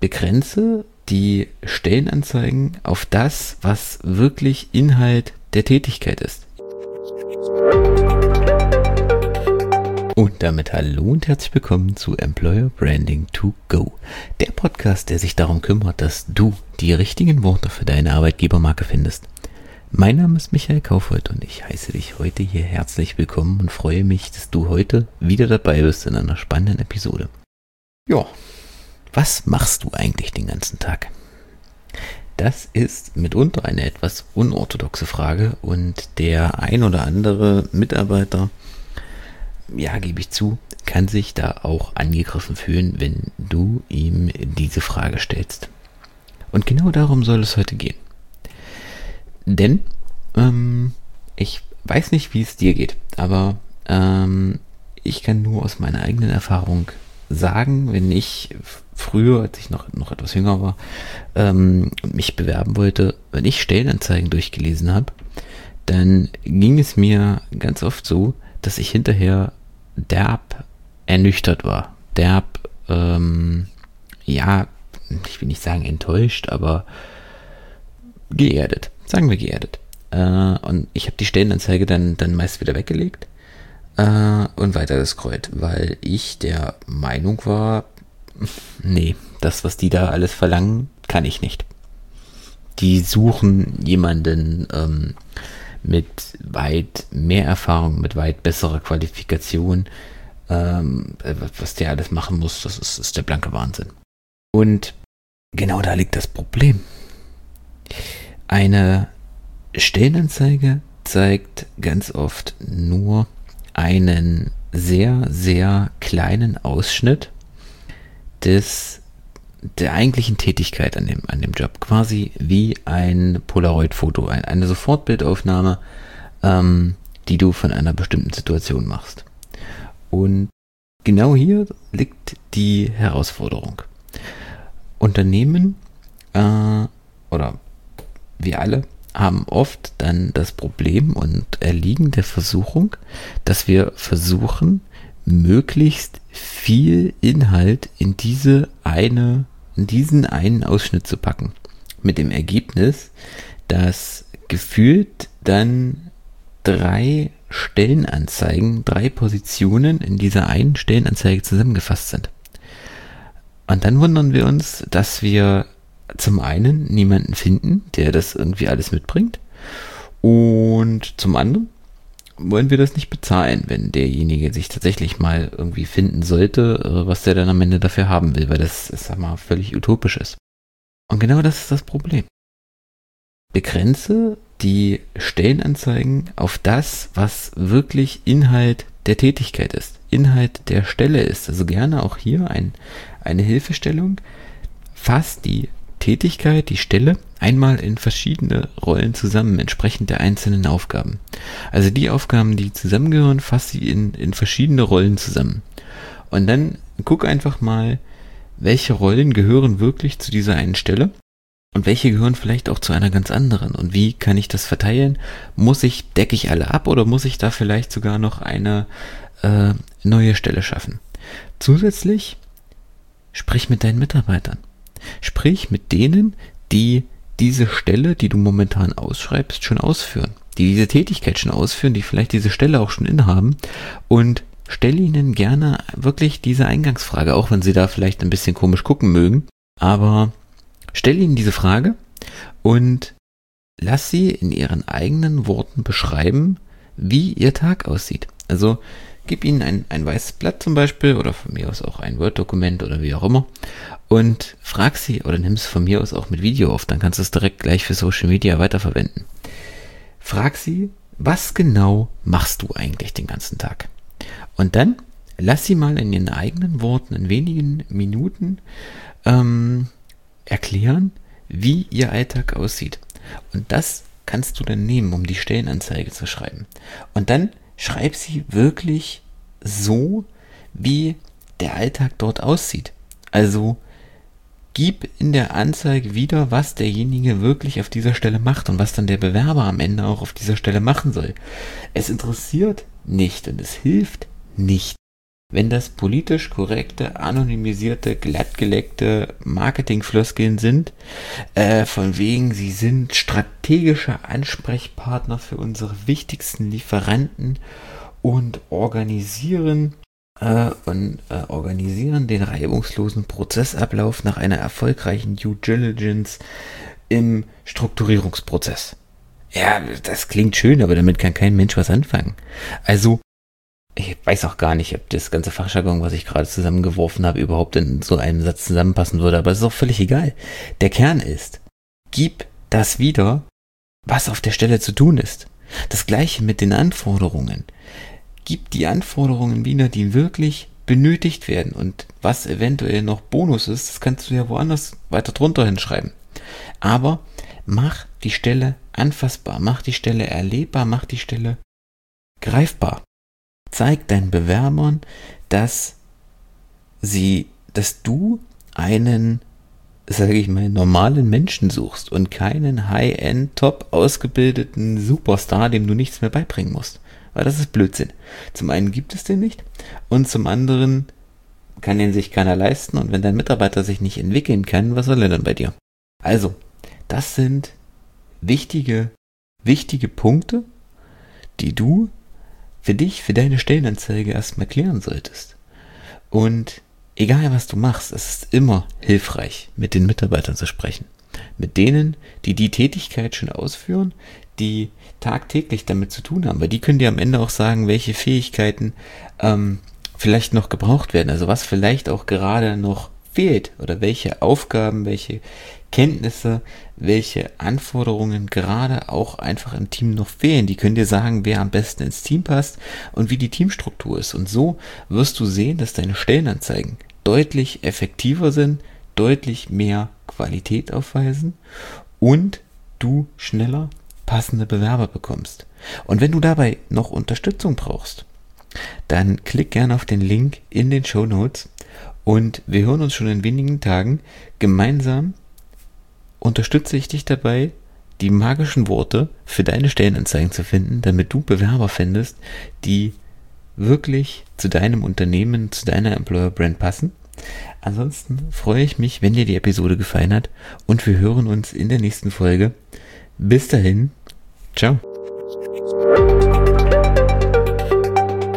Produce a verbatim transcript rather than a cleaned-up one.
Begrenze die Stellenanzeigen auf das, was wirklich Inhalt der Tätigkeit ist. Und damit hallo und herzlich willkommen zu Employer Branding to Go, der Podcast, der sich darum kümmert, dass du die richtigen Worte für deine Arbeitgebermarke findest. Mein Name ist Michael Kaufhold und ich heiße dich heute hier herzlich willkommen und freue mich, dass du heute wieder dabei bist in einer spannenden Episode. Ja, was machst du eigentlich den ganzen Tag? Das ist mitunter eine etwas unorthodoxe Frage und der ein oder andere Mitarbeiter, ja, gebe ich zu, kann sich da auch angegriffen fühlen, wenn du ihm diese Frage stellst. Und genau darum soll es heute gehen. Denn ähm, ich weiß nicht, wie es dir geht, aber ähm, ich kann nur aus meiner eigenen Erfahrung sagen, wenn ich früher, als ich noch, noch etwas jünger war, ähm, mich bewerben wollte, wenn ich Stellenanzeigen durchgelesen habe, dann ging es mir ganz oft so, dass ich hinterher derb ernüchtert war. Derb, ähm, ja, ich will nicht sagen enttäuscht, aber geerdet. Sagen wir geerdet. Äh, und ich habe die Stellenanzeige dann, dann meist wieder weggelegt äh, und weiter gescrollt, weil ich der Meinung war, nee, das, was die da alles verlangen, kann ich nicht. Die suchen jemanden ähm, mit weit mehr Erfahrung, mit weit besserer Qualifikation. Ähm, was der alles machen muss, das ist, ist der blanke Wahnsinn. Und genau da liegt das Problem. Eine Stellenanzeige zeigt ganz oft nur einen sehr, sehr kleinen Ausschnitt des, der eigentlichen Tätigkeit an dem, an dem Job. Quasi wie ein Polaroid-Foto, ein, eine Sofortbildaufnahme, ähm, die du von einer bestimmten Situation machst. Und genau hier liegt die Herausforderung. Unternehmen äh, oder wir alle haben oft dann das Problem und erliegen der Versuchung, dass wir versuchen, möglichst viel Inhalt in diese eine, in diesen einen Ausschnitt zu packen. Mit dem Ergebnis, dass gefühlt dann drei Stellenanzeigen, drei Positionen in dieser einen Stellenanzeige zusammengefasst sind. Und dann wundern wir uns, dass wir zum einen niemanden finden, der das irgendwie alles mitbringt, und zum anderen wollen wir das nicht bezahlen, wenn derjenige sich tatsächlich mal irgendwie finden sollte, was der dann am Ende dafür haben will, weil das, ich sag mal, völlig utopisch ist. Und genau das ist das Problem. Begrenze die Stellenanzeigen auf das, was wirklich Inhalt der Tätigkeit ist, Inhalt der Stelle ist. Also gerne auch hier ein, eine Hilfestellung. Fass die Tätigkeit, die Stelle, einmal in verschiedene Rollen zusammen, entsprechend der einzelnen Aufgaben. Also die Aufgaben, die zusammengehören, fass sie in, in verschiedene Rollen zusammen. Und dann guck einfach mal, welche Rollen gehören wirklich zu dieser einen Stelle und welche gehören vielleicht auch zu einer ganz anderen. Und wie kann ich das verteilen? Muss ich, decke ich alle ab oder muss ich da vielleicht sogar noch eine äh, neue Stelle schaffen? Zusätzlich sprich mit deinen Mitarbeitern. Sprich mit denen, die diese Stelle, die du momentan ausschreibst, schon ausführen, die diese Tätigkeit schon ausführen, die vielleicht diese Stelle auch schon innehaben, und stell ihnen gerne wirklich diese Eingangsfrage, auch wenn sie da vielleicht ein bisschen komisch gucken mögen, aber stell ihnen diese Frage und lass sie in ihren eigenen Worten beschreiben, wie ihr Tag aussieht. Also gib ihnen ein, ein weißes Blatt zum Beispiel oder von mir aus auch ein Word-Dokument oder wie auch immer und frag sie, oder nimm es von mir aus auch mit Video auf, dann kannst du es direkt gleich für Social Media weiterverwenden. Frag sie, was genau machst du eigentlich den ganzen Tag? Und dann lass sie mal in ihren eigenen Worten in wenigen Minuten ähm, erklären, wie ihr Alltag aussieht. Und das kannst du dann nehmen, um die Stellenanzeige zu schreiben. Und dann schreib sie wirklich so, wie der Alltag dort aussieht. Also gib in der Anzeige wieder, was derjenige wirklich auf dieser Stelle macht und was dann der Bewerber am Ende auch auf dieser Stelle machen soll. Es interessiert nicht und es hilft nicht, wenn das politisch korrekte, anonymisierte, glattgeleckte Marketingfloskeln sind, äh, von wegen, sie sind strategischer Ansprechpartner für unsere wichtigsten Lieferanten und organisieren äh, und äh, organisieren den reibungslosen Prozessablauf nach einer erfolgreichen Due Diligence im Strukturierungsprozess. Ja, das klingt schön, aber damit kann kein Mensch was anfangen. Also, ich weiß auch gar nicht, ob das ganze Fachjargon, was ich gerade zusammengeworfen habe, überhaupt in so einem Satz zusammenpassen würde, aber es ist auch völlig egal. Der Kern ist, gib das wieder, was auf der Stelle zu tun ist. Das Gleiche mit den Anforderungen. Gib die Anforderungen wieder, die wirklich benötigt werden, und was eventuell noch Bonus ist, das kannst du ja woanders weiter drunter hinschreiben. Aber mach die Stelle anfassbar, mach die Stelle erlebbar, mach die Stelle greifbar. Zeig deinen Bewerbern, dass sie, dass du einen, sage ich mal, normalen Menschen suchst und keinen High-End, top ausgebildeten Superstar, dem du nichts mehr beibringen musst. Weil das ist Blödsinn. Zum einen gibt es den nicht und zum anderen kann den sich keiner leisten, und wenn dein Mitarbeiter sich nicht entwickeln kann, was soll er dann bei dir? Also, das sind wichtige, wichtige Punkte, die du für dich, für deine Stellenanzeige erstmal klären solltest. Und egal was du machst, es ist immer hilfreich, mit den Mitarbeitern zu sprechen. Mit denen, die die Tätigkeit schon ausführen, die tagtäglich damit zu tun haben. Weil die können dir am Ende auch sagen, welche Fähigkeiten ähm, vielleicht noch gebraucht werden. Also was vielleicht auch gerade noch fehlt oder welche Aufgaben, welche Kenntnisse, welche Anforderungen gerade auch einfach im Team noch fehlen. Die können dir sagen, wer am besten ins Team passt und wie die Teamstruktur ist. Und so wirst du sehen, dass deine Stellenanzeigen deutlich effektiver sind, deutlich mehr Qualität aufweisen und du schneller passende Bewerber bekommst. Und wenn du dabei noch Unterstützung brauchst, dann klick gerne auf den Link in den Shownotes und wir hören uns schon in wenigen Tagen. Gemeinsam unterstütze ich dich dabei, die magischen Worte für deine Stellenanzeigen zu finden, damit du Bewerber findest, die wirklich zu deinem Unternehmen, zu deiner Employer Brand passen. Ansonsten freue ich mich, wenn dir die Episode gefallen hat, und wir hören uns in der nächsten Folge. Bis dahin, ciao.